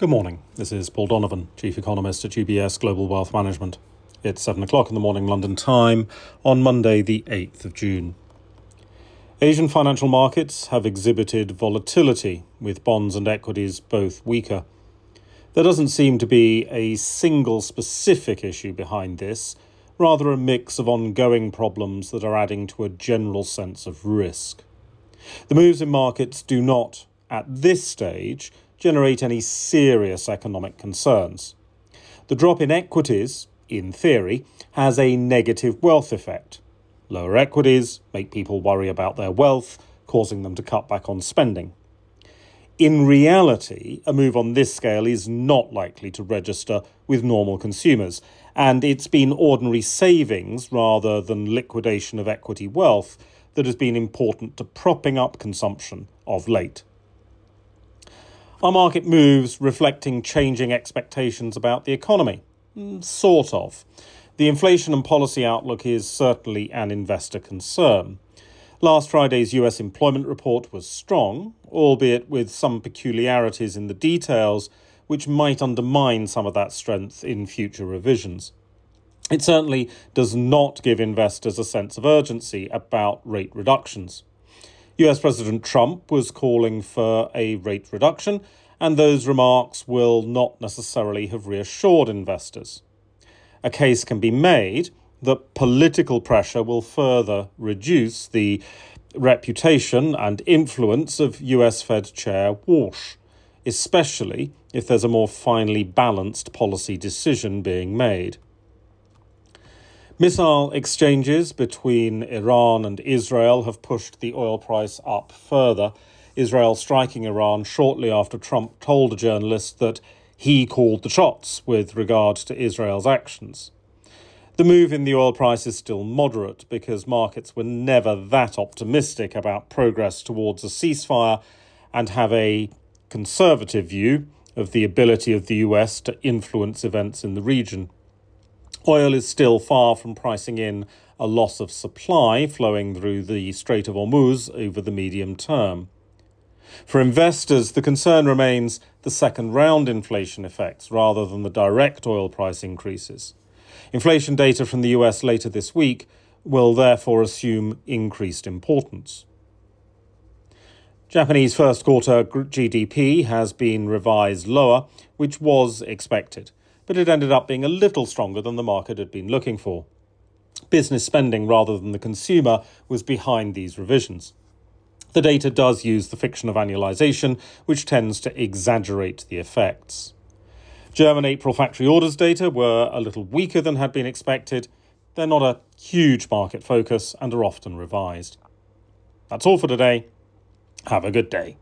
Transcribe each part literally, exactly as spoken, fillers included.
Good morning. This is Paul Donovan, Chief Economist at U B S Global Wealth Management. It's seven o'clock in the morning London time on Monday the eighth of June. Asian financial markets have exhibited volatility, with bonds and equities both weaker. There doesn't seem to be a single specific issue behind this, rather a mix of ongoing problems that are adding to a general sense of risk. The moves in markets do not, at this stage, generate any serious economic concerns. The drop in equities, in theory, has a negative wealth effect. Lower equities make people worry about their wealth, causing them to cut back on spending. In reality, a move on this scale is not likely to register with normal consumers, and it's been ordinary savings rather than liquidation of equity wealth that has been important to propping up consumption of late. Are market moves reflecting changing expectations about the economy? Sort of. The inflation and policy outlook is certainly an investor concern. Last Friday's U S employment report was strong, albeit with some peculiarities in the details which might undermine some of that strength in future revisions. It certainly does not give investors a sense of urgency about rate reductions. U S President Trump was calling for a rate reduction, and those remarks will not necessarily have reassured investors. A case can be made that political pressure will further reduce the reputation and influence of U S Fed Chair Walsh, especially if there's a more finely balanced policy decision being made. Missile exchanges between Iran and Israel have pushed the oil price up further, Israel striking Iran shortly after Trump told a journalist that he called the shots with regard to Israel's actions. The move in the oil price is still moderate because markets were never that optimistic about progress towards a ceasefire and have a conservative view of the ability of the U S to influence events in the region. Oil is still far from pricing in a loss of supply flowing through the Strait of Hormuz over the medium term. For investors, the concern remains the second-round inflation effects rather than the direct oil price increases. Inflation data from the U S later this week will therefore assume increased importance. Japanese first quarter G D P has been revised lower, which was expected, but it ended up being a little stronger than the market had been looking for. Business spending rather than the consumer was behind these revisions. The data does use the fiction of annualization, which tends to exaggerate the effects. German April factory orders data were a little weaker than had been expected. They're not a huge market focus and are often revised. That's all for today. Have a good day.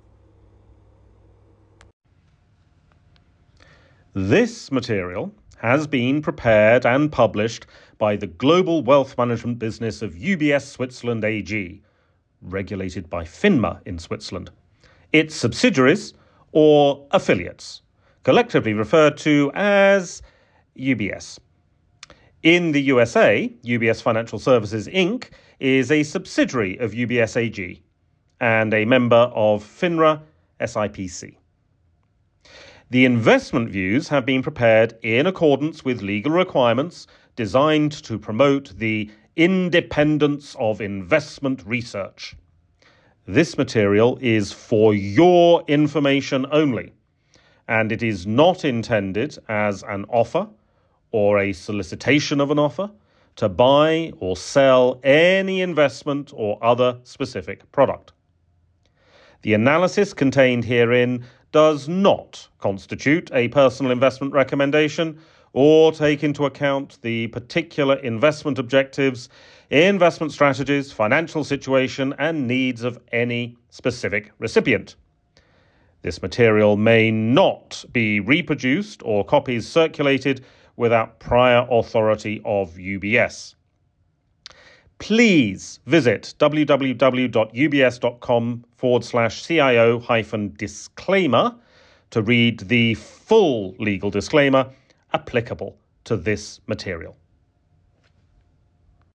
This material has been prepared and published by the global wealth management business of U B S Switzerland A G, regulated by FINMA in Switzerland. Its subsidiaries, or affiliates, collectively referred to as U B S. In the U S A, U B S Financial Services Incorporated is a subsidiary of U B S A G and a member of FINRA S I P C. The investment views have been prepared in accordance with legal requirements designed to promote the independence of investment research. This material is for your information only, and it is not intended as an offer or a solicitation of an offer to buy or sell any investment or other specific product. The analysis contained herein does not constitute a personal investment recommendation or take into account the particular investment objectives, investment strategies, financial situation, and needs of any specific recipient. This material may not be reproduced or copies circulated without prior authority of U B S. Please visit www.ubs.com forward slash CIO hyphen disclaimer to read the full legal disclaimer applicable to this material.